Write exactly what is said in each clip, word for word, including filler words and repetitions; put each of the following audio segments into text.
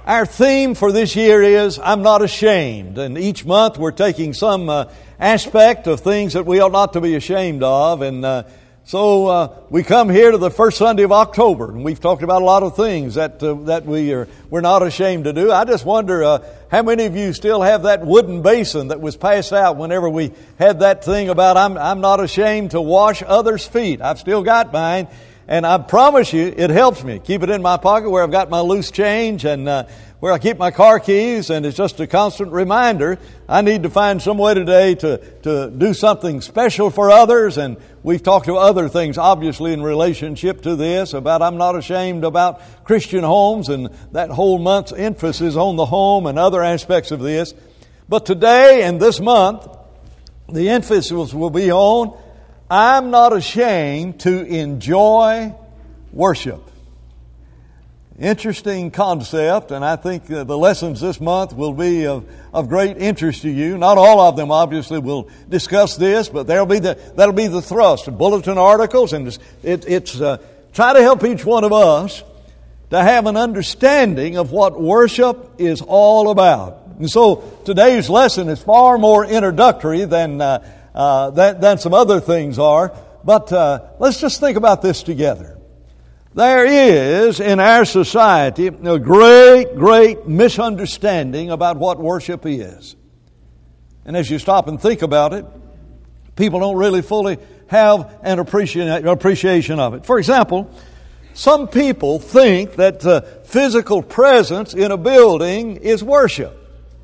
Our theme for this year is, I'm not ashamed. And each month we're taking some uh, aspect of things that we ought not to be ashamed of. And uh, so uh, we come here to the first Sunday of October, and we've talked about a lot of things that uh, that we are, we're not ashamed to do. I just wonder uh, how many of you still have that wooden basin that was passed out whenever we had that thing about, I'm, I'm not ashamed to wash others' feet. I've still got mine. And I promise you, it helps me. Keep it in my pocket where I've got my loose change and uh, where I keep my car keys. And it's just a constant reminder. I need to find some way today to, to do something special for others. And we've talked to other things, obviously, in relationship to this, about I'm not ashamed about Christian homes. And that whole month's emphasis on the home and other aspects of this. But today and this month, the emphasis will be on I'm not ashamed to enjoy worship. Interesting concept, and I think the lessons this month will be of, of great interest to you. Not all of them, obviously, will discuss this, but that'll be the that'll be the thrust of bulletin articles, and it's, it, it's uh, try to help each one of us to have an understanding of what worship is all about. And so today's lesson is far more introductory than. Uh, Uh, than, than some other things are. But uh, let's just think about this together. There is in our society a great, great misunderstanding about what worship is. And as you stop and think about it, people don't really fully have an appreciation appreciation of it. For example, some people think that uh, physical presence in a building is worship.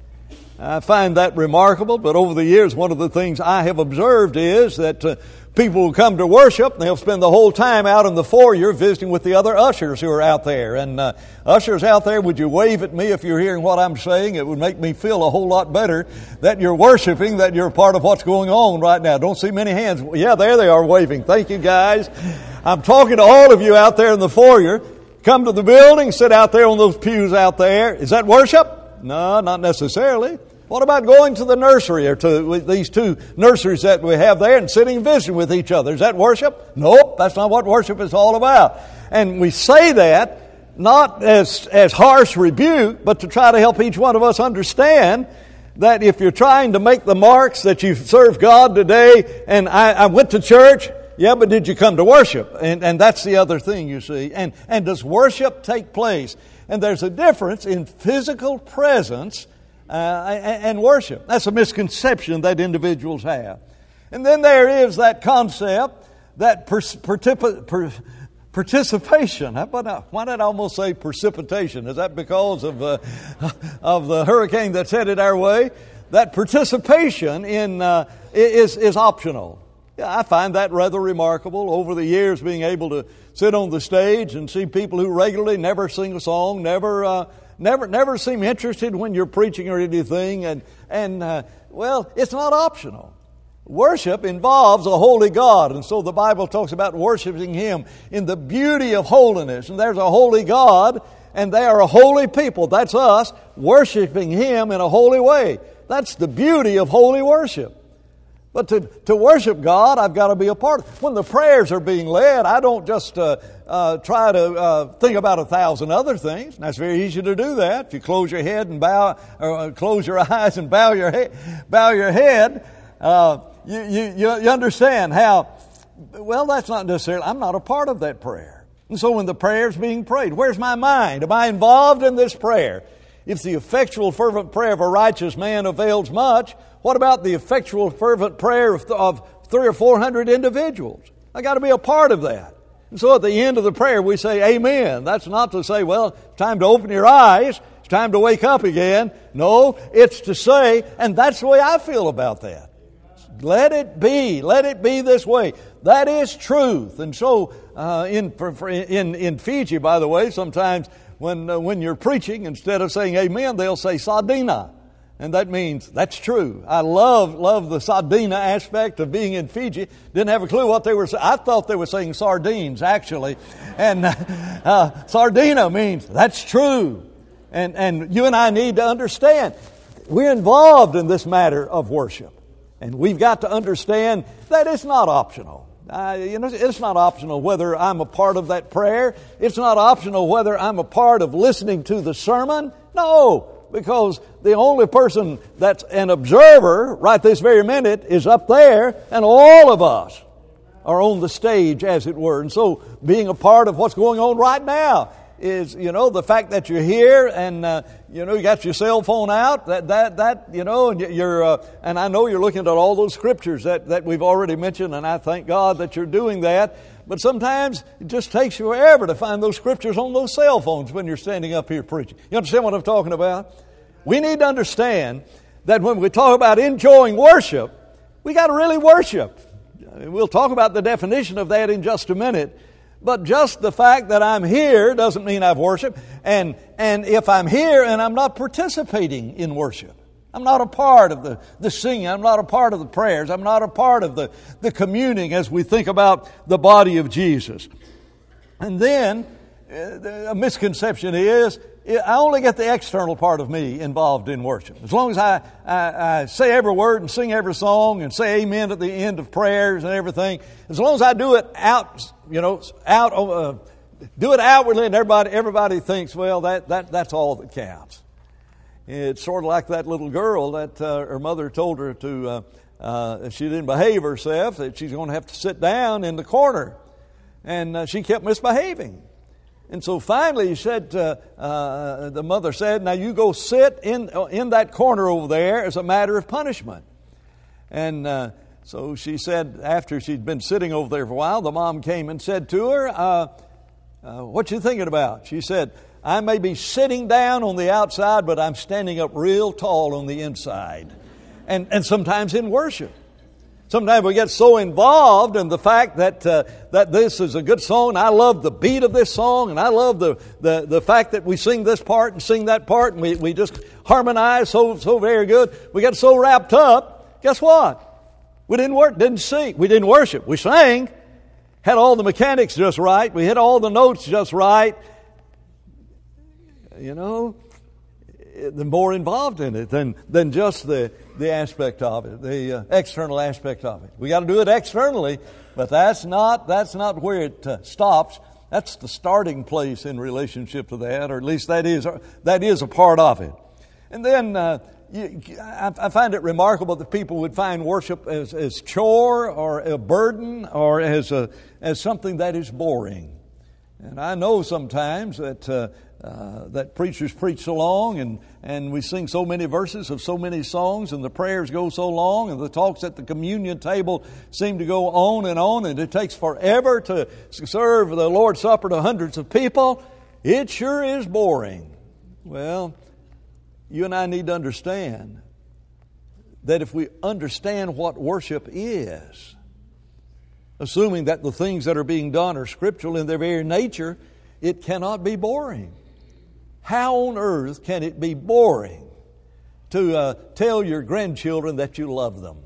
I find that remarkable, but over the years, one of the things I have observed is that uh, people will come to worship, and they'll spend the whole time out in the foyer visiting with the other ushers who are out there. And uh, ushers out there, would you wave at me if you're hearing what I'm saying? It would make me feel a whole lot better that you're worshiping, that you're part of what's going on right now. Don't see many hands. Yeah, there they are waving. Thank you, guys. I'm talking to all of you out there in the foyer. Come to the building, sit out there on those pews out there. Is that worship? No, not necessarily. What about going to the nursery or to these two nurseries that we have there and sitting and visiting with each other? Is that worship? Nope, that's not what worship is all about. And we say that not as, as harsh rebuke, but to try to help each one of us understand that if you're trying to make the marks that you serve God today, and I, I went to church, yeah, but did you come to worship? And, and that's the other thing, you see. And, and does worship take place? And there's a difference in physical presence Uh, and worship. That's a misconception that individuals have. And then there is that concept, that per- partip- per- participation. Why did I almost say precipitation? Is that because of, uh, of the hurricane that's headed our way? That participation in uh, is, is optional. Yeah, I find that rather remarkable over the years, being able to sit on the stage and see people who regularly never sing a song, never... Uh, Never, never seem interested when you're preaching or anything, and and uh, well, it's not optional. Worship involves a holy God, and so the Bible talks about worshiping Him in the beauty of holiness. And there's a holy God, and they are a holy people. That's us worshiping Him in a holy way. That's the beauty of holy worship. But to, to worship God, I've got to be a part of it. When the prayers are being led, I don't just uh, uh, try to uh, think about a thousand other things. And that's very easy to do that. If you close your head and bow, or uh, close your eyes and bow your head, bow your head, uh, you, you, you understand how, well, that's not necessarily, I'm not a part of that prayer. And so when the prayer's being prayed, where's my mind? Am I involved in this prayer? If the effectual fervent prayer of a righteous man avails much, what about the effectual fervent prayer of, of three or four hundred individuals? I got to be a part of that. And so at the end of the prayer we say amen. That's not to say, well, it's time to open your eyes, it's time to wake up again. No, it's to say, and that's the way I feel about that. Let it be. Let it be this way. That is truth. And so uh, in, in, in Fiji, by the way, sometimes when, uh, when you're preaching, instead of saying amen, they'll say sadina. And that means that's true. I love love the sadina aspect of being in Fiji. Didn't have a clue what they were saying. I thought they were saying sardines, actually. And uh, uh, sardina means that's true. And, and you and I need to understand, we're involved in this matter of worship. And we've got to understand that it's not optional. Uh, you know, it's not optional whether I'm a part of that prayer. It's not optional whether I'm a part of listening to the sermon. No, because the only person that's an observer right this very minute is up there, and all of us are on the stage, as it were. And so being a part of what's going on right now is, you know, the fact that you're here and, uh, you know, you got your cell phone out, that, that, that, you know, and you're, uh, and I know you're looking at all those scriptures that, that we've already mentioned, and I thank God that you're doing that. But sometimes it just takes you forever to find those scriptures on those cell phones when you're standing up here preaching. You understand what I'm talking about? We need to understand that when we talk about enjoying worship, we got to really worship. We'll talk about the definition of that in just a minute. But just the fact that I'm here doesn't mean I've worshiped. And, and if I'm here and I'm not participating in worship, I'm not a part of the, the singing, I'm not a part of the prayers, I'm not a part of the, the communing as we think about the body of Jesus. And then a misconception is, I only get the external part of me involved in worship. As long as I, I, I say every word and sing every song and say amen at the end of prayers and everything, as long as I do it out, you know, out, uh, do it outwardly, and everybody, everybody thinks, well, that, that, that's all that counts. It's sort of like that little girl that uh, her mother told her to, uh, uh, if she didn't behave herself, that she's going to have to sit down in the corner. And uh, she kept misbehaving. And so finally he said, uh, uh, the mother said, now you go sit in in that corner over there as a matter of punishment. And uh, so she said, after she'd been sitting over there for a while, the mom came and said to her, uh, uh, what you thinking about? She said, I may be sitting down on the outside, but I'm standing up real tall on the inside. And, and sometimes in worship. Sometimes we get so involved in the fact that uh, that this is a good song. I love the beat of this song, and I love the, the, the fact that we sing this part and sing that part, and we, we just harmonize so so very good. We got so wrapped up. Guess what? We didn't work, didn't sing, we didn't worship. We sang, had all the mechanics just right. We hit all the notes just right. You know, the more involved in it than than just the the aspect of it, the uh, external aspect of it. We got to do it externally, but that's not that's not where it uh, stops. That's the starting place in relationship to that, or at least that is that is a part of it. And then uh, you, I, I find it remarkable that people would find worship as as chore or a burden or as a as something that is boring. And I know sometimes that. Uh, Uh, that preachers preach so long and, and we sing so many verses of so many songs and the prayers go so long and the talks at the communion table seem to go on and on and it takes forever to serve the Lord's Supper to hundreds of people. It sure is boring. Well, you and I need to understand that if we understand what worship is, assuming that the things that are being done are scriptural in their very nature, it cannot be boring. How on earth can it be boring to uh, tell your grandchildren that you love them?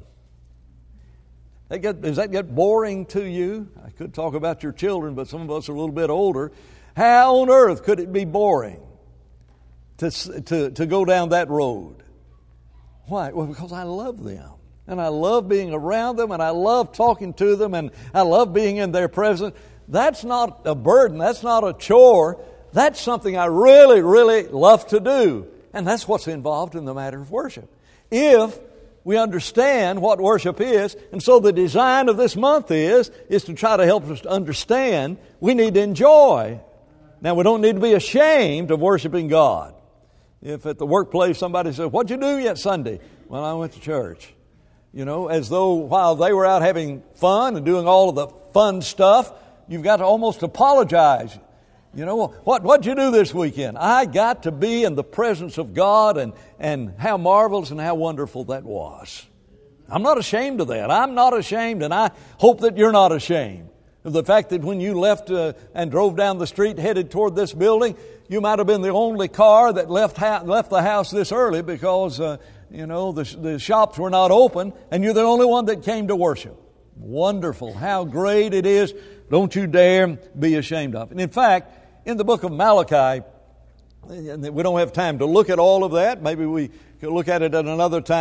That get, does that get boring to you? I could talk about your children, but some of us are a little bit older. How on earth could it be boring to, to, to go down that road? Why? Well, because I love them. And I love being around them, and I love talking to them, and I love being in their presence. That's not a burden. That's not a chore. That's something I really, really love to do. And that's what's involved in the matter of worship. If we understand what worship is, and so the design of this month is, is to try to help us to understand, we need to enjoy. Now, we don't need to be ashamed of worshiping God. If at the workplace somebody says, what'd you do yet Sunday? Well, I went to church. You know, as though while they were out having fun and doing all of the fun stuff, you've got to almost apologize. You know, what what'd you do this weekend? I got to be in the presence of God, and, and how marvelous and how wonderful that was. I'm not ashamed of that. I'm not ashamed, and I hope that you're not ashamed of the fact that when you left uh, and drove down the street headed toward this building, you might have been the only car that left ha- left the house this early because, uh, you know, the, the shops were not open, and you're the only one that came to worship. Wonderful. How great it is. Don't you dare be ashamed of it. And in fact, in the book of Malachi, and we don't have time to look at all of that. Maybe we could look at it at another time.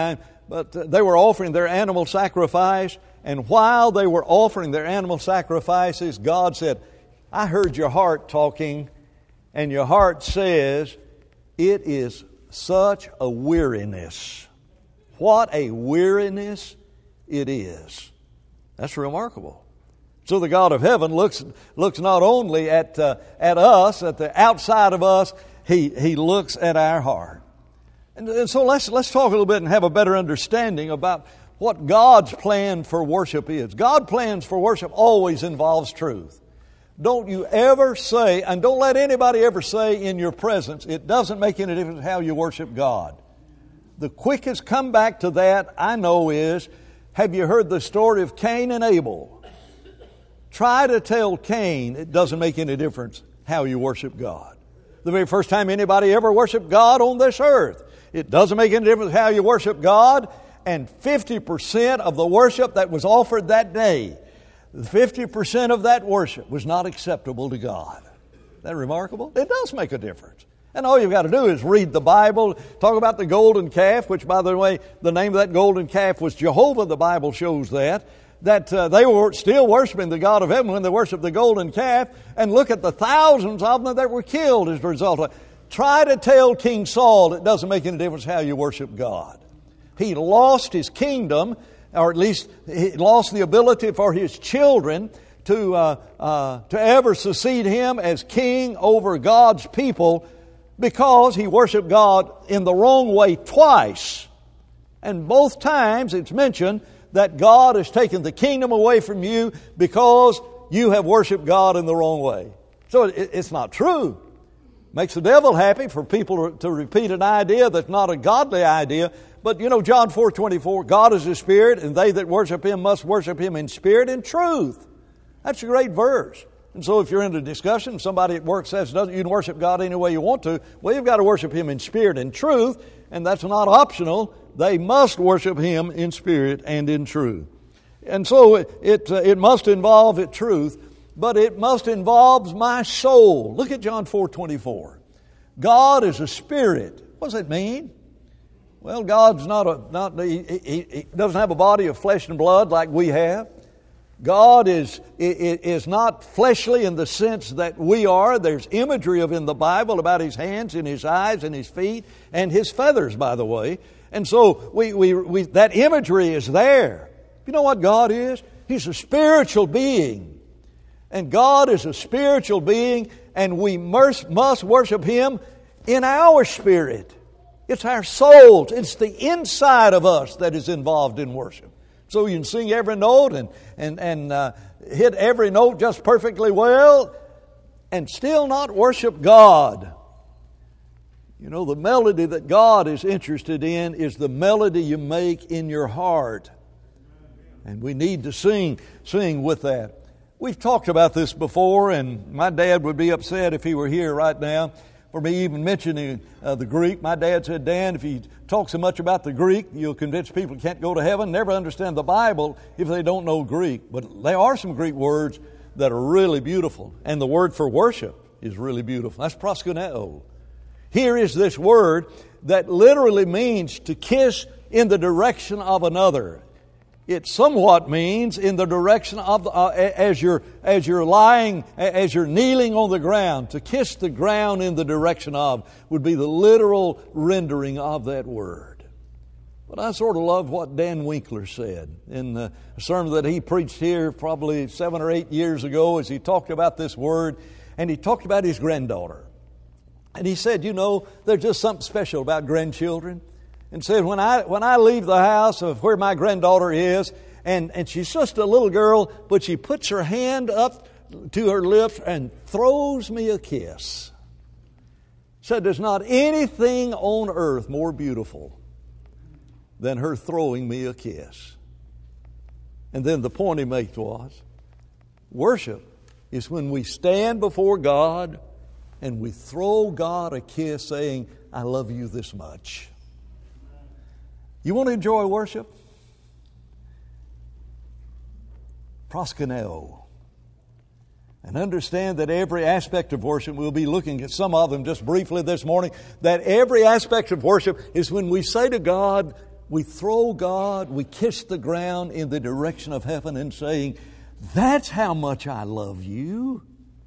but uh, they were offering their animal sacrifice. And while they were offering their animal sacrifices, God said, I heard your heart talking, and your heart says, it is such a weariness. What a weariness it is. That's remarkable. So the God of heaven looks looks not only at uh, at us, at the outside of us, He He looks at our heart. And, and so let's let's talk a little bit and have a better understanding about what God's plan for worship is. God's plans for worship always involves truth. Don't you ever say, and don't let anybody ever say in your presence, it doesn't make any difference how you worship God. The quickest comeback to that I know is, have you heard the story of Cain and Abel? Try to tell Cain it doesn't make any difference how you worship God. The very first time anybody ever worshiped God on this earth. It doesn't make any difference how you worship God. And fifty percent of the worship that was offered that day, fifty percent of that worship was not acceptable to God. Isn't that remarkable? It does make a difference. And all you've got to do is read the Bible, talk about the golden calf, which, by the way, the name of that golden calf was Jehovah. The Bible shows that. That uh, they were still worshiping the God of heaven when they worshiped the golden calf. And look at the thousands of them that were killed as a result of it. Try to tell King Saul it doesn't make any difference how you worship God. He lost his kingdom, or at least he lost the ability for his children to uh, uh, to ever succeed him as king over God's people, because he worshiped God in the wrong way twice. And both times it's mentioned that God has taken the kingdom away from you because you have worshiped God in the wrong way. So it, it's not true. Makes the devil happy for people to, to repeat an idea that's not a godly idea. But you know, John four twenty-four, God is a spirit, and they that worship Him must worship Him in spirit and truth. That's a great verse. And so if you're in a discussion, somebody at work says you can worship God any way you want to, well, you've got to worship Him in spirit and truth, and that's not optional. They must worship Him in spirit and in truth. And so it it, uh, it must involve it truth, but it must involve my soul. Look at John four twenty-four. God is a spirit. What does it mean? Well, God's not a not he, he, he doesn't have a body of flesh and blood like we have. God is is not fleshly in the sense that we are. There's imagery of in the Bible about His hands and His eyes and His feet and His feathers, by the way. And so we, we, we that imagery is there. You know what God is? He's a spiritual being. And God is a spiritual being, and we must, must worship Him in our spirit. It's our souls. It's the inside of us that is involved in worship. So you can sing every note and, and, and uh, hit every note just perfectly well and still not worship God. You know, the melody that God is interested in is the melody you make in your heart. And we need to sing, sing with that. We've talked about this before, and my dad would be upset if he were here right now for me even mentioning uh, the Greek. My dad said, Dan, if you talk so much about the Greek, you'll convince people can't go to heaven, never understand the Bible if they don't know Greek. But there are some Greek words that are really beautiful. And the word for worship is really beautiful. That's proskuneo. Here is this word that literally means to kiss in the direction of another. It somewhat means in the direction of, uh, as you're as you're lying, as you're kneeling on the ground, to kiss the ground in the direction of would be the literal rendering of that word. But I sort of love what Dan Winkler said in the sermon that he preached here probably seven or eight years ago, as he talked about this word, and he talked about his granddaughter. And he said, you know, there's just something special about grandchildren. And said, when I when I leave the house of where my granddaughter is, and, and she's just a little girl, but she puts her hand up to her lips and throws me a kiss. Said, there's not anything on earth more beautiful than her throwing me a kiss. And then the point he made was, worship is when we stand before God and we throw God a kiss saying, I love you this much. You want to enjoy worship? Proskuneo. And understand that every aspect of worship, we'll be looking at some of them just briefly this morning, that every aspect of worship is when we say to God, we throw God, we kiss the ground in the direction of heaven and saying, that's how much I love you.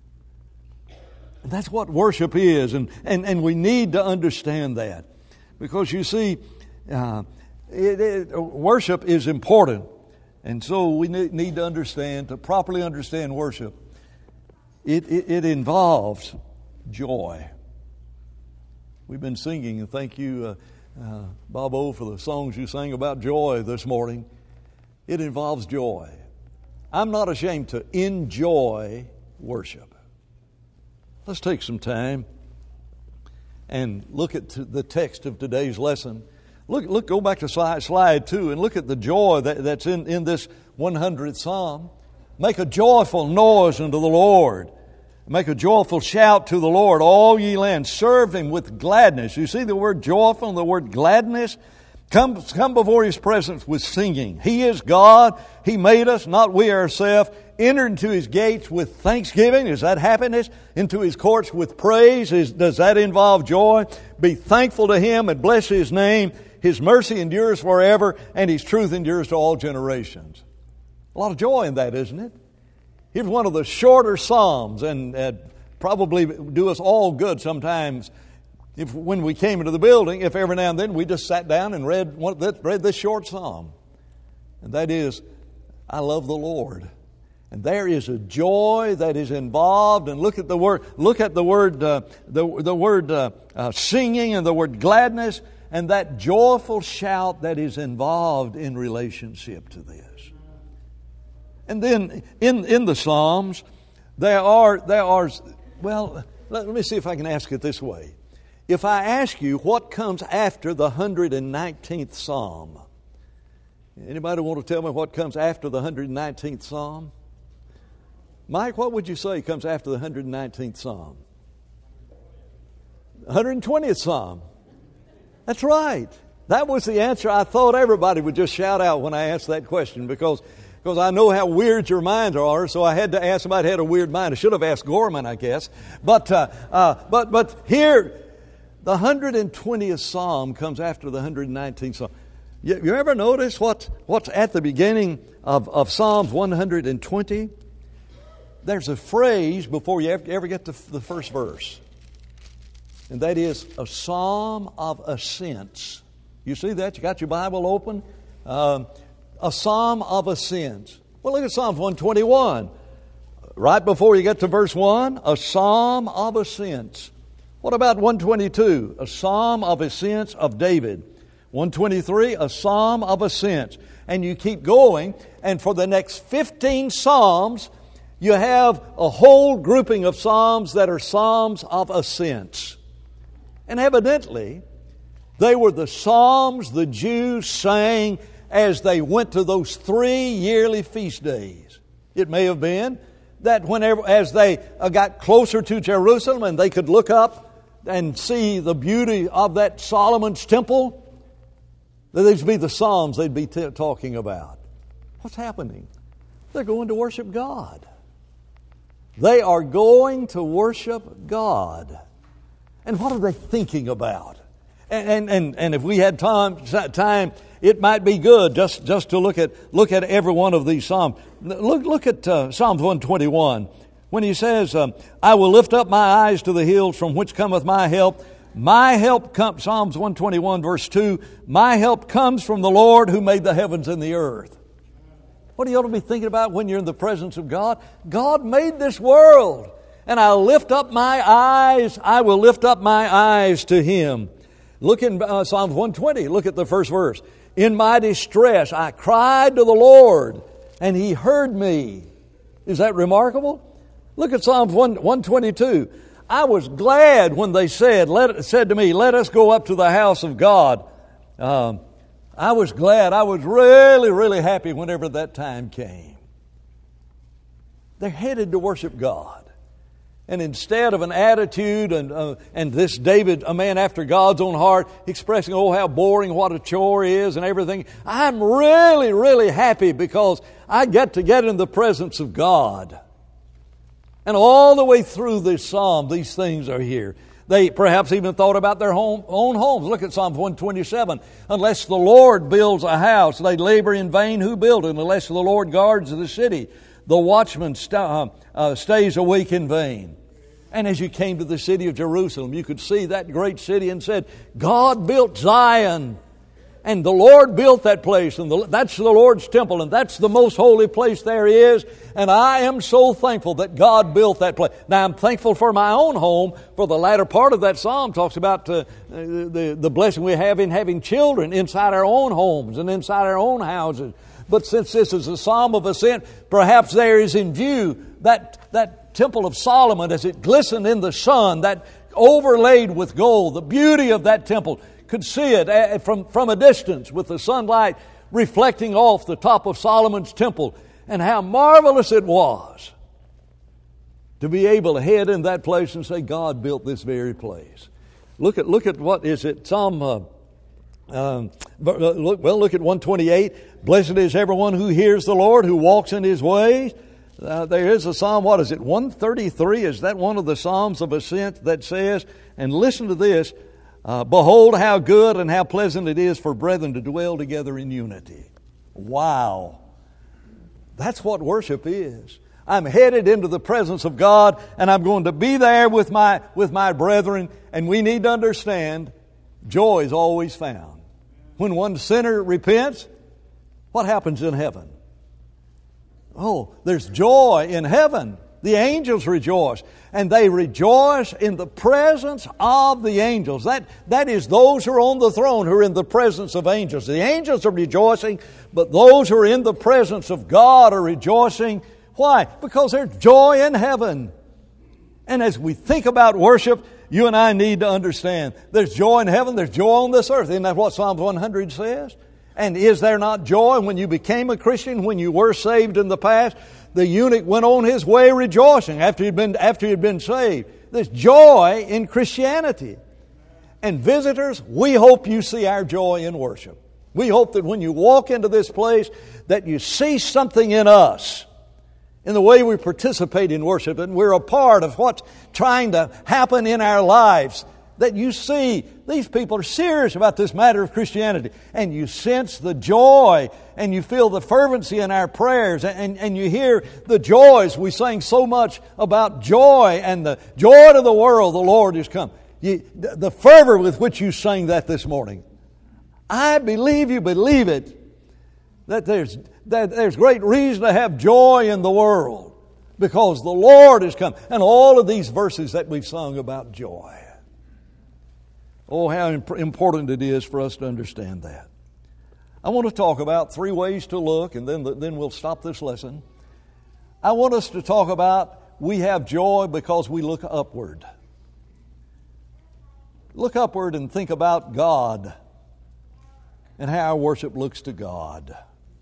And that's what worship is, and, and, and we need to understand that. Because you see, uh, it, it, worship is important. And so we need to understand, to properly understand worship, it, it, it involves joy. We've been singing, and thank you, uh, uh, Bob O, for the songs you sang about joy this morning. It involves joy. I'm not ashamed to enjoy worship. Let's take some time and look at the text of today's lesson. Look, look, go back to slide, slide two and look at the joy that, that's in, in this one hundredth Psalm. Make a joyful noise unto the Lord. Make a joyful shout to the Lord, all ye lands. Serve Him with gladness. You see the word joyful and the word gladness? Come, come before His presence with singing. He is God. He made us, not we ourselves. Enter into His gates with thanksgiving. Is that happiness? Into His courts with praise. Is, does that involve joy? Be thankful to Him and bless His name. His mercy endures forever, and His truth endures to all generations. A lot of joy in that, isn't it? Here's one of the shorter Psalms, and uh, probably do us all good sometimes. If when we came into the building, if every now and then we just sat down and read one, read this short Psalm, and that is, I love the Lord. And there is a joy that is involved. And look at the word, look at the word, uh, the the word uh, uh, singing and the word gladness, and that joyful shout that is involved in relationship to this. And then in in the Psalms, there are there are well. Let, let me see if I can ask it this way. If I ask you what comes after the one hundred nineteenth Psalm, anybody want to tell me what comes after the one hundred nineteenth Psalm? Mike, what would you say comes after the one hundred nineteenth Psalm? one hundred twentieth Psalm. That's right. That was the answer I thought everybody would just shout out when I asked that question, because, because I know how weird your minds are, so I had to ask somebody who had a weird mind. I should have asked Gorman, I guess. But, uh, uh, but, but here, the one hundred twentieth Psalm comes after the one hundred nineteenth Psalm. You, you ever notice what, what's at the beginning of, of Psalms one hundred twenty? There's a phrase before you ever get to the first verse. And that is a psalm of ascents. You see that? You got your Bible open? Um, a psalm of ascents. Well, look at Psalms one twenty-one. Right before you get to verse one, a psalm of ascents. What about one twenty-two? A psalm of ascents of David. one twenty-three, a psalm of ascents. And you keep going, and for the next fifteen psalms, you have a whole grouping of psalms that are psalms of ascents. And evidently, they were the psalms the Jews sang as they went to those three yearly feast days. It may have been that whenever, as they got closer to Jerusalem and they could look up and see the beauty of that Solomon's temple, that these would be the psalms they'd be t- talking about. What's happening? They're going to worship God. They are going to worship God. And what are they thinking about? And and and, and if we had time, time, it might be good just, just to look at look at every one of these psalms. Look look at uh, Psalms one twenty-one when he says, um, "I will lift up my eyes to the hills, from which cometh my help. My help comes." Psalms one twenty-one verse two. "My help comes from the Lord who made the heavens and the earth." What do you ought to be thinking about when you're in the presence of God? God made this world. And I'll lift up my eyes, I will lift up my eyes to Him. Look in uh, Psalms one twenty, look at the first verse. "In my distress I cried to the Lord, and He heard me." Is that remarkable? Look at Psalms one twenty-two. "I was glad when they said, let, said to me, let us go up to the house of God." Um, I was glad. I was really, really happy whenever that time came. They're headed to worship God. And instead of an attitude and uh, and this David, a man after God's own heart, expressing, oh, how boring, what a chore is and everything, I'm really, really happy because I get to get in the presence of God. And all the way through this psalm, these things are here. They perhaps even thought about their home, own homes. Look at Psalm one twenty-seven. Unless the Lord builds a house, they labor in vain who build it. Unless the Lord guards the city, the watchman st- uh, uh, stays awake in vain. And as you came to the city of Jerusalem, you could see that great city and said, God built Zion. And the Lord built that place, and the, that's the Lord's temple, and that's the most holy place there is. And I am so thankful that God built that place. Now, I'm thankful for my own home, for the latter part of that psalm talks about uh, the, the blessing we have in having children inside our own homes and inside our own houses. But since this is a psalm of ascent, perhaps there is in view that, that temple of Solomon as it glistened in the sun, that overlaid with gold, the beauty of that temple. Could see it from, from a distance with the sunlight reflecting off the top of Solomon's temple, and how marvelous it was to be able to head in that place and say, God built this very place. Look at look at what is it? Psalm, uh, um, look, well, look at one twenty-eight. Blessed is everyone who hears the Lord, who walks in His ways. Uh, there is a psalm, what is it? one thirty-three, is that one of the psalms of ascent that says, and listen to this, Uh, behold how good and how pleasant it is for brethren to dwell together in unity. Wow. That's what worship is. I'm headed into the presence of God, and I'm going to be there with my, with my brethren. And we need to understand, joy is always found. When one sinner repents, what happens in heaven? Oh, there's joy in heaven. The angels rejoice, and they rejoice in the presence of the angels. That, that is those who are on the throne who are in the presence of angels. The angels are rejoicing, but those who are in the presence of God are rejoicing. Why? Because there's joy in heaven. And as we think about worship, you and I need to understand there's joy in heaven, there's joy on this earth. Isn't that what Psalm one hundred says? And is there not joy when you became a Christian, when you were saved in the past? The eunuch went on his way rejoicing after he'd been, after he'd been saved. There's joy in Christianity. And visitors, we hope you see our joy in worship. We hope that when you walk into this place, that you see something in us, in the way we participate in worship, and we're a part of what's trying to happen in our lives. That you see these people are serious about this matter of Christianity, and you sense the joy, and you feel the fervency in our prayers, and, and you hear the joys. We sing so much about joy and the joy to the world, the Lord is come. You, the fervor with which you sang that this morning, I believe you believe it, that there's, that there's great reason to have joy in the world, because the Lord is come. And all of these verses that we've sung about joy. Oh, how imp- important it is for us to understand that. I want to talk about three ways to look, and then, then we'll stop this lesson. I want us to talk about we have joy because we look upward. Look upward and think about God and how our worship looks to God.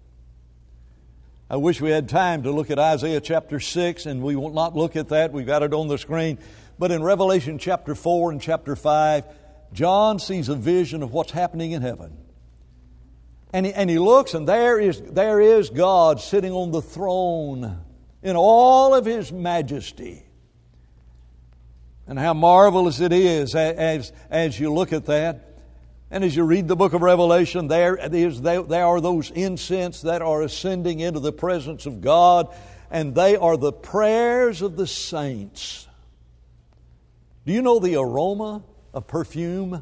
I wish we had time to look at Isaiah chapter six, and we will not look at that. We've got it on the screen. But in Revelation chapter four and chapter five, John sees a vision of what's happening in heaven. And he, and he looks, and there is, there is God sitting on the throne in all of His majesty. And how marvelous it is as, as you look at that. And as you read the book of Revelation, there, is, there, there are those incense that are ascending into the presence of God, and they are the prayers of the saints. Do you know the aroma of perfume?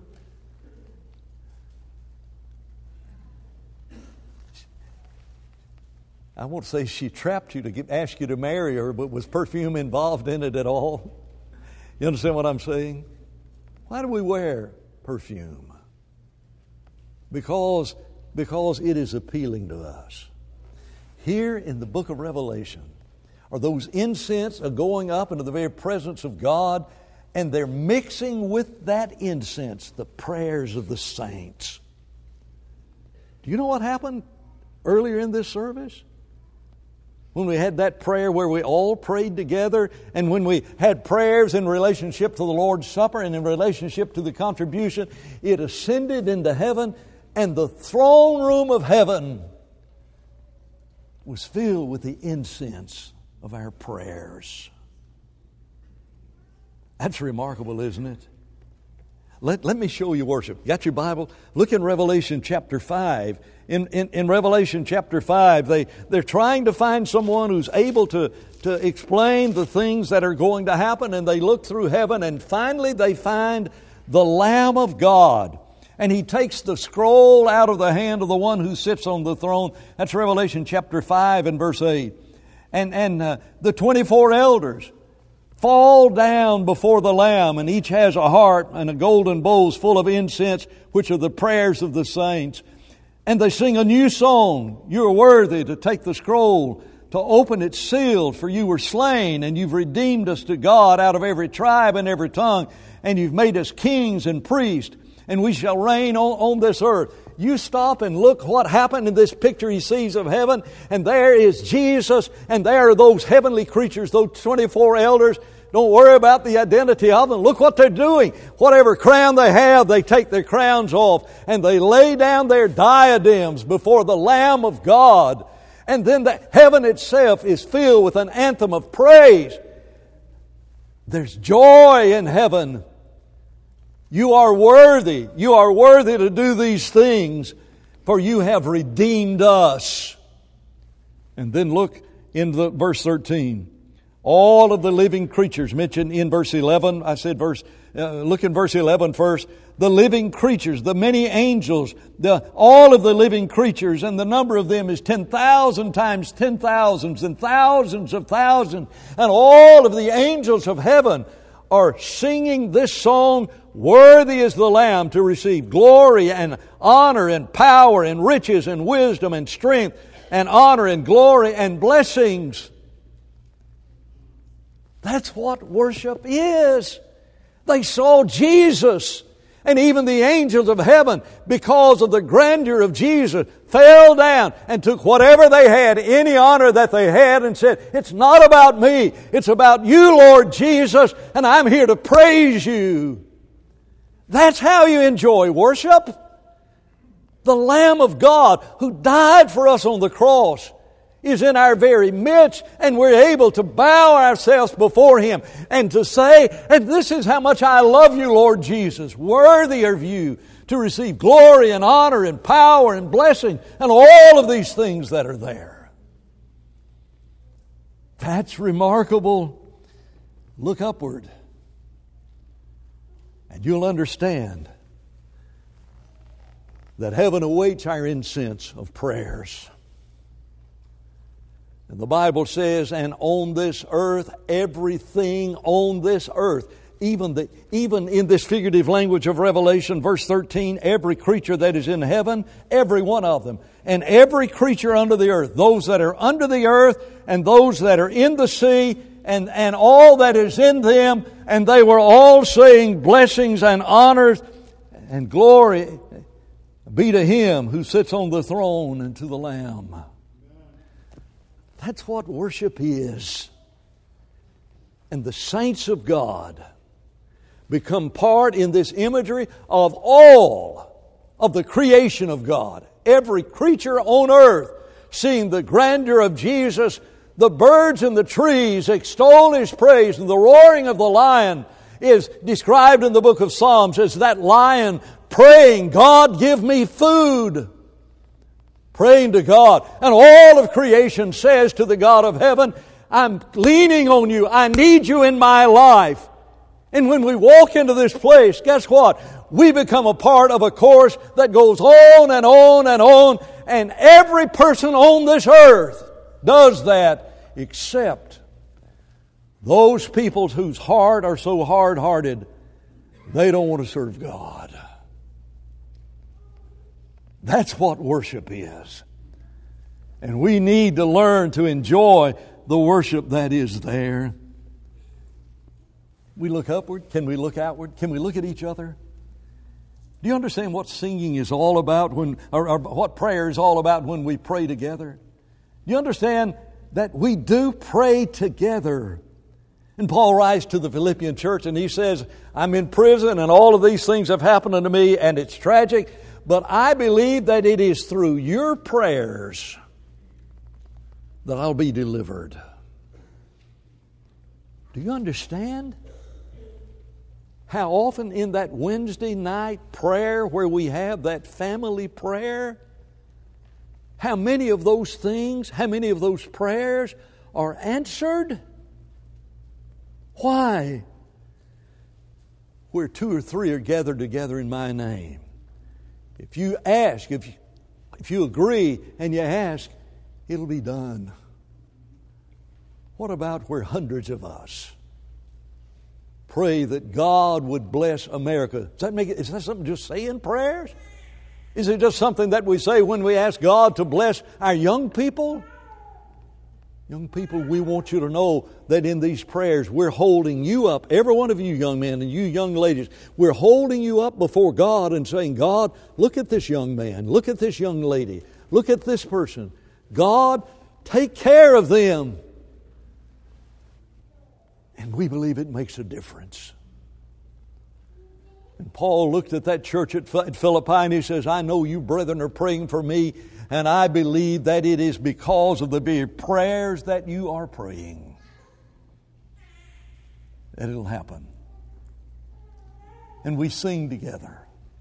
I won't say she trapped you to get, ask you to marry her, but was perfume involved in it at all? You understand what I'm saying? Why do we wear perfume? Because, because it is appealing to us. Here in the book of Revelation are those incense are going up into the very presence of God, and they're mixing with that incense the prayers of the saints. Do you know what happened earlier in this service? When we had that prayer where we all prayed together, and when we had prayers in relationship to the Lord's Supper and in relationship to the contribution, it ascended into heaven, and the throne room of heaven was filled with the incense of our prayers. That's remarkable, isn't it? Let, let me show you worship. You got your Bible? Look in Revelation chapter five. In, in, in Revelation chapter five, they, they're trying to find someone who's able to, to explain the things that are going to happen, and they look through heaven, and finally they find the Lamb of God. And He takes the scroll out of the hand of the one who sits on the throne. That's Revelation chapter five and verse eight. And, and uh, the twenty-four elders fall down before the Lamb, and each has a harp and a golden bowls full of incense, which are the prayers of the saints. And they sing a new song. You are worthy to take the scroll, to open its seals, for you were slain, and you've redeemed us to God out of every tribe and every tongue, and you've made us kings and priests, and we shall reign on, on this earth. You stop and look what happened in this picture he sees of heaven, and there is Jesus, and there are those heavenly creatures, those twenty-four elders. Don't worry about the identity of them. Look what they're doing. Whatever crown they have, they take their crowns off, and they lay down their diadems before the Lamb of God. And then the heaven itself is filled with an anthem of praise. There's joy in heaven. You are worthy. You are worthy to do these things, for you have redeemed us. And then look in the verse thirteen. All of the living creatures mentioned in verse eleven. I said verse, uh, look in verse eleven first. The living creatures, the many angels, the, all of the living creatures, and the number of them is ten thousand times ten thousands and thousands of thousands. And all of the angels of heaven are singing this song, worthy is the Lamb to receive glory and honor and power and riches and wisdom and strength and honor and glory and blessings. That's what worship is. They saw Jesus, and even the angels of heaven, because of the grandeur of Jesus, fell down and took whatever they had, any honor that they had, and said, it's not about me, it's about you, Lord Jesus, and I'm here to praise you. That's how you enjoy worship. The Lamb of God who died for us on the cross is in our very midst, and we're able to bow ourselves before Him and to say, and this is how much I love you, Lord Jesus, worthy of you to receive glory and honor and power and blessing and all of these things that are there. That's remarkable. Look upward, and you'll understand that heaven awaits our incense of prayers. And the Bible says, and on this earth, everything on this earth, even the, even in this figurative language of Revelation, verse thirteen, every creature that is in heaven, every one of them, and every creature under the earth, those that are under the earth and those that are in the sea, and, and all that is in them, and they were all saying blessings and honors and glory be to Him who sits on the throne and to the Lamb. That's what worship is. And the saints of God become part in this imagery of all of the creation of God. Every creature on earth seeing the grandeur of Jesus. The birds in the trees extol His praise, and the roaring of the lion is described in the book of Psalms as that lion praying, God, give me food. Praying to God. And all of creation says to the God of heaven, I'm leaning on you. I need you in my life. And when we walk into this place, guess what? We become a part of a chorus that goes on and on and on. And every person on this earth does that, except those people whose heart are so hard-hearted, they don't want to serve God. That's what worship is. And we need to learn to enjoy the worship that is there. We look upward. Can we look outward? Can we look at each other? Do you understand what singing is all about when, or, or what prayer is all about when we pray together? Do you understand that we do pray together? And Paul writes to the Philippian church and he says, I'm in prison and all of these things have happened unto me and it's tragic. But I believe that it is through your prayers that I'll be delivered. Do you understand how often in that Wednesday night prayer where we have that family prayer, how many of those things, how many of those prayers are answered? Why? Where two or three are gathered together in my name. If you ask, if you, if you agree and you ask, it'll be done. What about where hundreds of us pray that God would bless America? Does that make it, is that something just saying prayers? Is it just something that we say when we ask God to bless our young people? Young people, we want you to know that in these prayers we're holding you up, every one of you young men and you young ladies, we're holding you up before God and saying, God, look at this young man, look at this young lady, look at this person. God, take care of them. And we believe it makes a difference. And Paul looked at that church at Philippi and he says, I know you brethren are praying for me, and I believe that it is because of the very prayers that you are praying that it'll happen. And we sing together.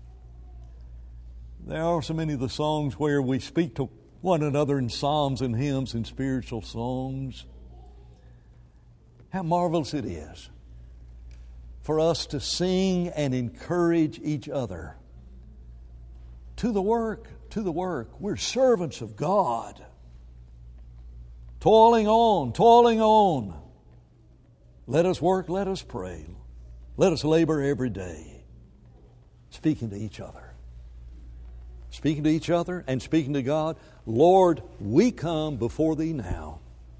There are so many of the songs where we speak to one another in psalms and hymns and spiritual songs. How marvelous it is for us to sing and encourage each other to the work, to the work. We're servants of God. Toiling on, toiling on. Let us work, let us pray. Let us labor every day. Speaking to each other. Speaking to each other and speaking to God. Lord, we come before Thee now.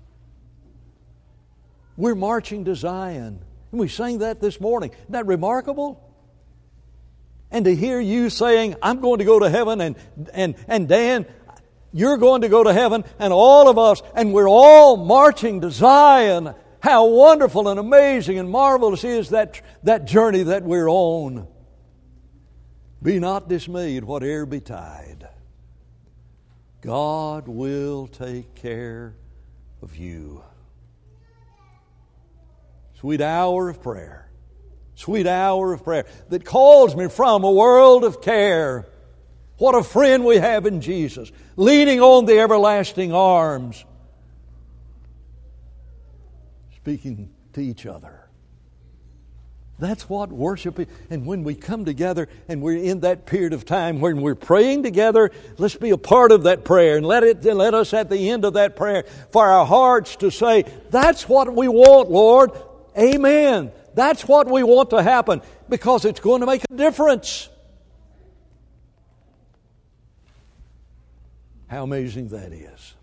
We're marching to Zion. And we sang that this morning. Isn't that remarkable? And to hear you saying, I'm going to go to heaven, and, and, and Dan, you're going to go to heaven, and all of us, and we're all marching to Zion. How wonderful and amazing and marvelous is that, that journey that we're on. Be not dismayed, whate'er betide. God will take care of you. Sweet hour of prayer. Sweet hour of prayer that calls me from a world of care. What a friend we have in Jesus, leaning on the everlasting arms, speaking to each other. That's what worship is. And when we come together and we're in that period of time when we're praying together, let's be a part of that prayer, and let it let us at the end of that prayer for our hearts to say, that's what we want, Lord. Amen. That's what we want to happen, because it's going to make a difference. How amazing that is.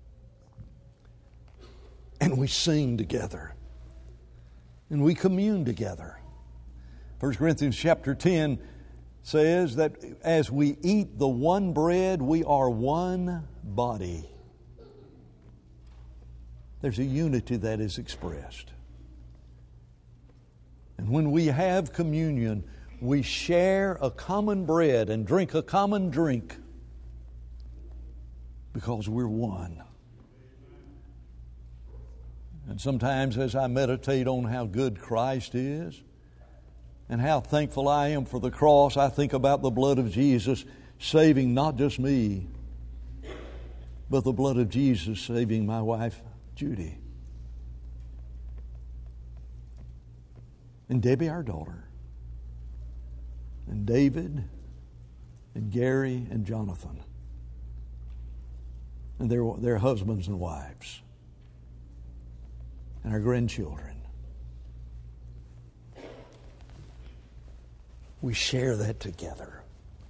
And we sing together. And we commune together. First Corinthians chapter ten says that as we eat the one bread, we are one body. There's a unity that is expressed. And when we have communion, we share a common bread and drink a common drink because we're one. And sometimes as I meditate on how good Christ is and how thankful I am for the cross, I think about the blood of Jesus saving not just me, but the blood of Jesus saving my wife, Judy. And Debbie, our daughter. And David and Gary and Jonathan. And their, their husbands and wives. And our grandchildren. We share that together.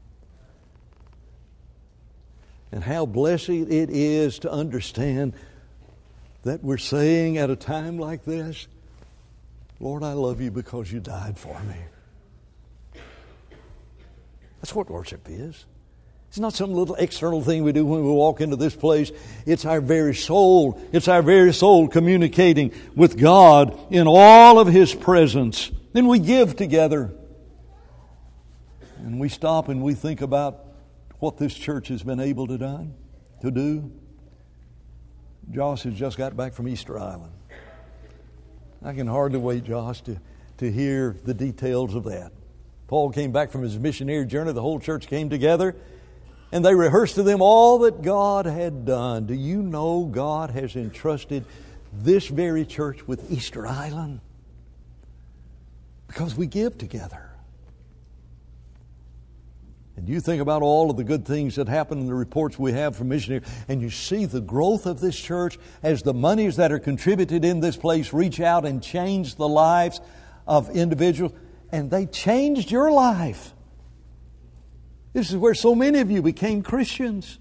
And how blessed it is to understand that we're saying at a time like this, Lord, I love you because you died for me. That's what worship is. It's not some little external thing we do when we walk into this place. It's our very soul. It's our very soul communicating with God in all of His presence. Then we give together. And we stop and we think about what this church has been able to done, to do. Josh has just got back from Easter Island. I can hardly wait, Josh, to, to hear the details of that. Paul came back from his missionary journey. The whole church came together, and they rehearsed to them all that God had done. Do you know God has entrusted this very church with Easter Island? Because we give together. And you think about all of the good things that happen in the reports we have from missionaries, and you see the growth of this church as the monies that are contributed in this place reach out and change the lives of individuals. And they changed your life. This is where so many of you became Christians.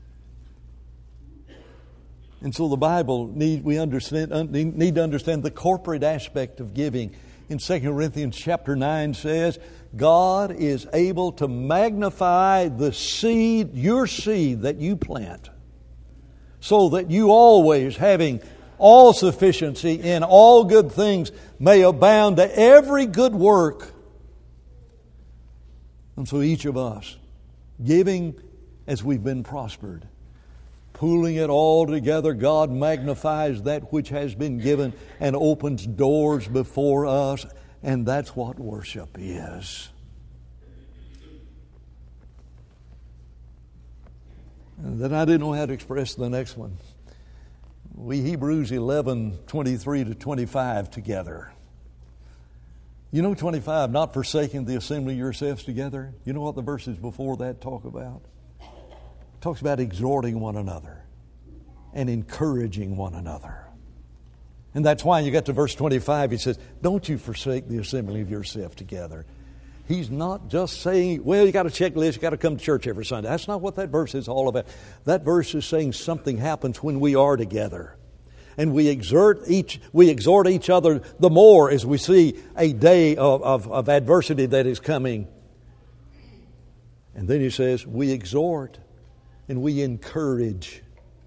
And so the Bible, need we understand, need to understand the corporate aspect of giving. In Second Corinthians chapter nine says, God is able to magnify the seed, your seed that you plant, so that you always, having all sufficiency in all good things, may abound to every good work. And so each of us, giving as we've been prospered, pooling it all together, God magnifies that which has been given and opens doors before us. And that's what worship is. And then I didn't know how to express the next one. We Hebrews eleven, twenty-three to twenty-five together. You know twenty-five, not forsaking the assembly of yourselves together. You know what the verses before that talk about? It talks about exhorting one another and encouraging one another. And that's why you get to verse twenty-five, he says, don't you forsake the assembly of yourself together. He's not just saying, well, you got a checklist, you got to come to church every Sunday. That's not what that verse is all about. That verse is saying something happens when we are together. And we exert each, we exhort each other the more as we see a day of, of, of adversity that is coming. And then he says, we exhort and we encourage.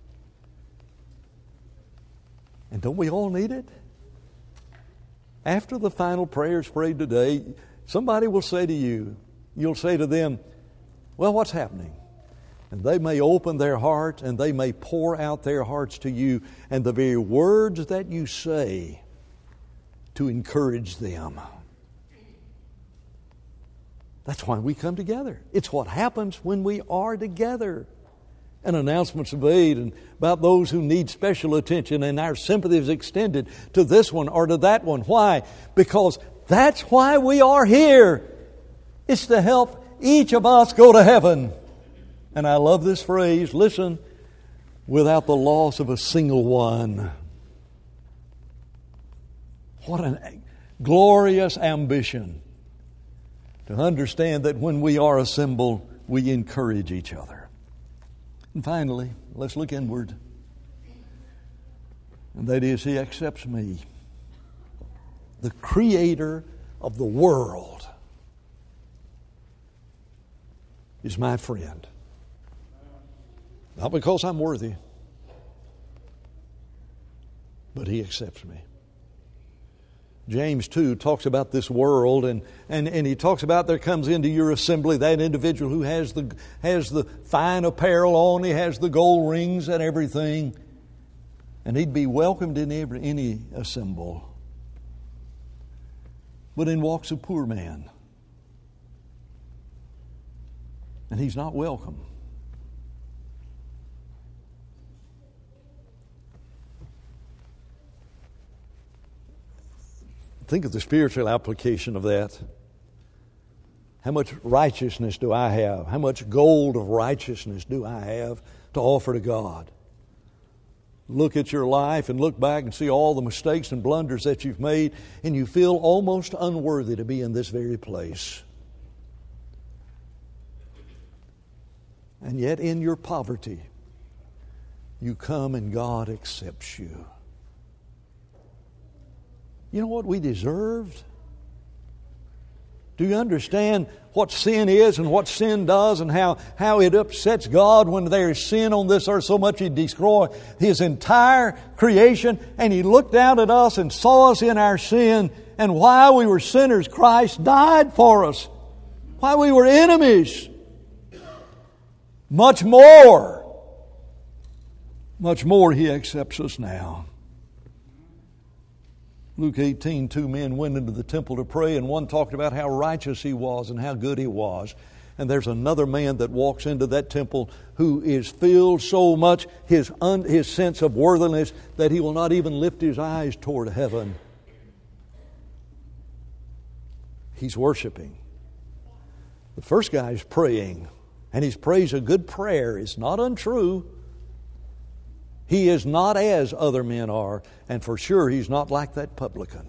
And don't we all need it? After the final prayers prayed today, somebody will say to you, you'll say to them, well, what's happening? And they may open their heart and they may pour out their hearts to you, and the very words that you say to encourage them. That's why we come together. It's what happens when we are together. And announcements are made and about those who need special attention, and our sympathy is extended to this one or to that one. Why? Because that's why we are here. It's to help each of us go to heaven. And I love this phrase, listen, without the loss of a single one. What a glorious ambition to understand that when we are assembled, we encourage each other. And finally, let's look inward. And that is, He accepts me, the Creator of the world, is my friend. Not because I'm worthy, but He accepts me. James two talks about this world, and, and, and he talks about there comes into your assembly that individual who has the has the fine apparel on, he has the gold rings and everything, and he'd be welcomed in every any assembly. But in walks a poor man, and he's not welcome. Think of the spiritual application of that. How much righteousness do I have? How much gold of righteousness do I have to offer to God? Look at your life and look back and see all the mistakes and blunders that you've made, and you feel almost unworthy to be in this very place. And yet in your poverty, you come and God accepts you. You know what we deserved? Do you understand what sin is and what sin does and how, how it upsets God when there is sin on this earth so much He destroyed His entire creation, and He looked down at us and saw us in our sin, and while we were sinners, Christ died for us. While we were enemies, much more, much more He accepts us now. Luke eighteen, two men went into the temple to pray, and one talked about how righteous he was and how good he was. And there's another man that walks into that temple who is filled so much his un, his sense of worthiness that he will not even lift his eyes toward heaven. He's worshiping. The first guy is praying, and he prays a good prayer. It's not untrue. He is not as other men are, and for sure he's not like that publican.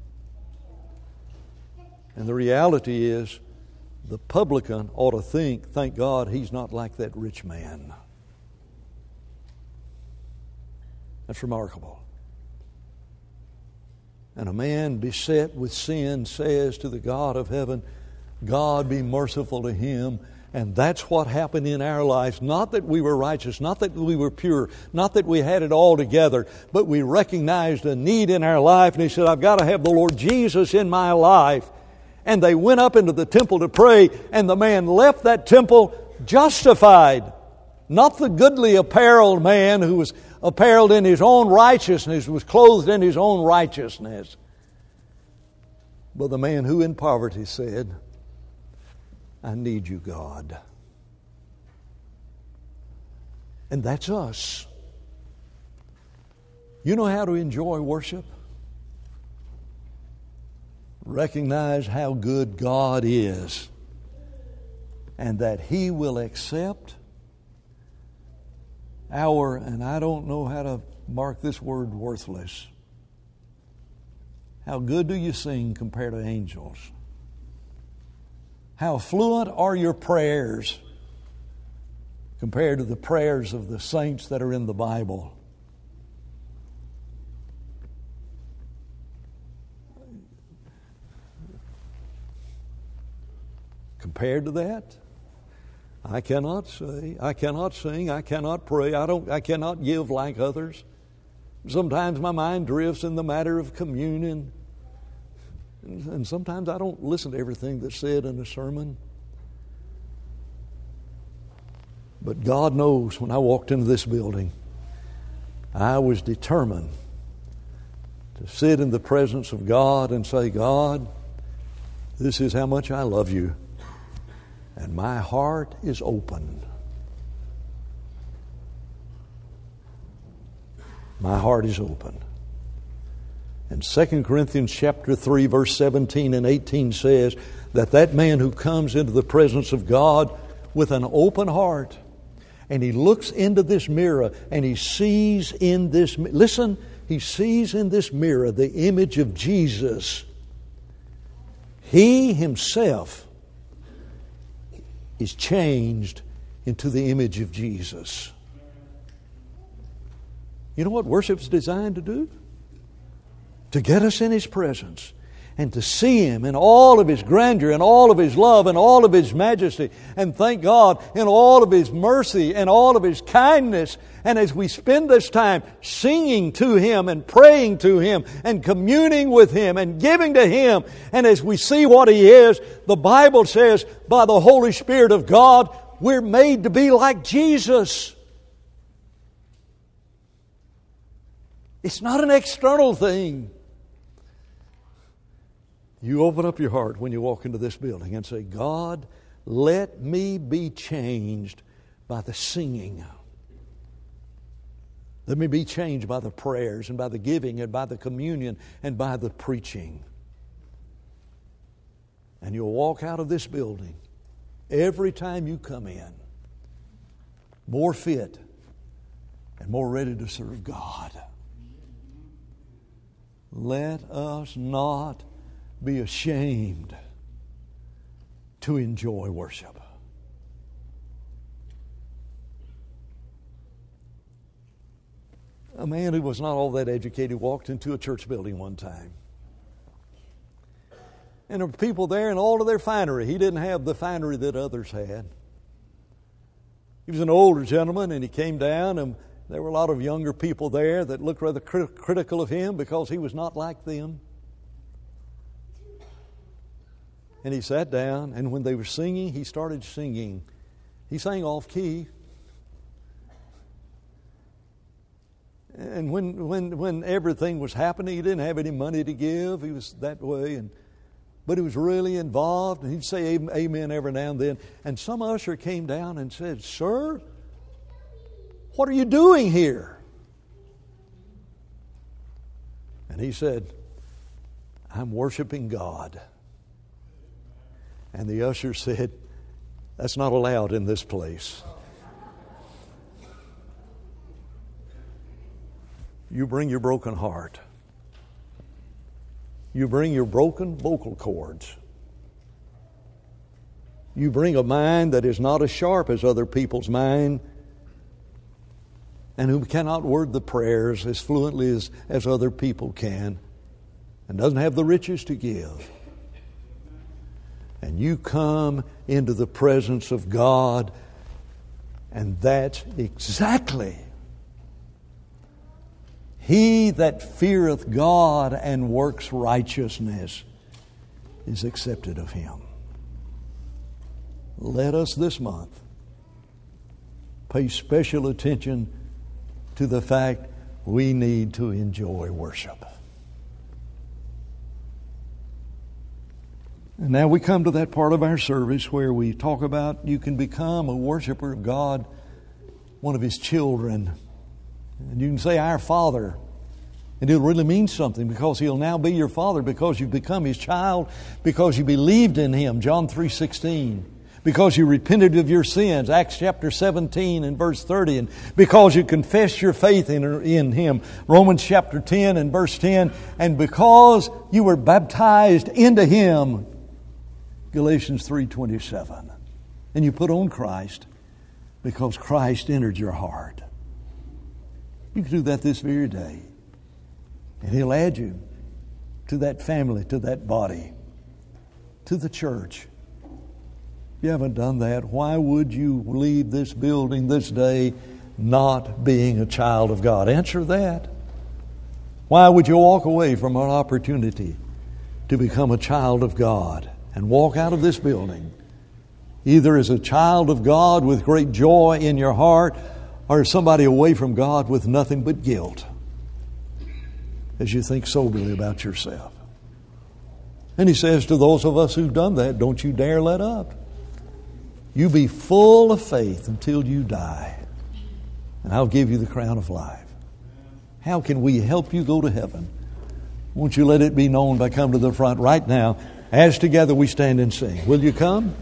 And the reality is, the publican ought to think, thank God he's not like that rich man. That's remarkable. And a man beset with sin says to the God of heaven, God be merciful to him. And that's what happened in our lives. Not that we were righteous, not that we were pure, not that we had it all together, but we recognized a need in our life. And he said, I've got to have the Lord Jesus in my life. And they went up into the temple to pray, and the man left that temple justified. Not the goodly apparelled man who was apparelled in his own righteousness, was clothed in his own righteousness, but the man who in poverty said, I need you, God. And that's us. You know how to enjoy worship? Recognize how good God is and that He will accept our, and I don't know how to mark this word, worthless. How good do you sing compared to angels? How fluent are your prayers compared to the prayers of the saints that are in the Bible? Compared to that, I cannot say, I cannot sing, I cannot pray, I don't, I cannot give like others. Sometimes my mind drifts in the matter of communion, and sometimes I don't listen to everything that's said in a sermon. But God knows when I walked into this building, I was determined to sit in the presence of God and say, God, this is how much I love you. And my heart is open. My heart is open. And Second Corinthians chapter three, verse seventeen and eighteen says that that man who comes into the presence of God with an open heart, and he looks into this mirror and he sees in this, listen, he sees in this mirror the image of Jesus. He himself is changed into the image of Jesus. You know what worship is designed to do? To get us in His presence and to see Him in all of His grandeur and all of His love and all of His majesty, and thank God in all of His mercy and all of His kindness. And as we spend this time singing to Him and praying to Him and communing with Him and giving to Him, and as we see what He is, the Bible says by the Holy Spirit of God, we're made to be like Jesus. It's not an external thing. You open up your heart when you walk into this building and say, God, let me be changed by the singing. Let me be changed by the prayers and by the giving and by the communion and by the preaching. And you'll walk out of this building every time you come in more fit and more ready to serve God. Let us not be ashamed to enjoy worship. A man who was not all that educated walked into a church building one time. And there were people there in all of their finery. He didn't have the finery that others had. He was an older gentleman, and he came down, and there were a lot of younger people there that looked rather crit- critical of him because he was not like them. And he sat down, and when they were singing, he started singing. He sang off key. And when, when, when everything was happening, he didn't have any money to give. He was that way. And, but he was really involved. And he'd say amen every now and then. And some usher came down and said, "Sir, what are you doing here?" And he said, "I'm worshiping God." And the usher said, "That's not allowed in this place. You bring your broken heart. You bring your broken vocal cords. You bring a mind that is not as sharp as other people's mind, and who cannot word the prayers as fluently as, as other people can, and doesn't have the riches to give. And you come into the presence of God, and that's exactly He that feareth God and works righteousness is accepted of Him. Let us this month pay special attention to the fact we need to enjoy worship. And now we come to that part of our service where we talk about you can become a worshiper of God, one of His children. And you can say, "Our Father." And it'll really mean something because He'll now be your Father because you've become His child, because you believed in Him, John three sixteen. Because you repented of your sins, Acts chapter seventeen and verse thirty. And because you confessed your faith in, in Him, Romans chapter ten and verse ten. And because you were baptized into Him, Galatians three twenty-seven. And you put on Christ because Christ entered your heart. You can do that this very day. And He'll add you to that family, to that body, to the church. If you haven't done that, why would you leave this building this day not being a child of God? Answer that. Why would you walk away from an opportunity to become a child of God and walk out of this building either as a child of God with great joy in your heart, or as somebody away from God with nothing but guilt as you think soberly about yourself? And He says to those of us who've done that, don't you dare let up. You be full of faith until you die, and I'll give you the crown of life. How can we help you go to heaven? Won't you let it be known by coming to the front right now as together we stand and sing? Will you come?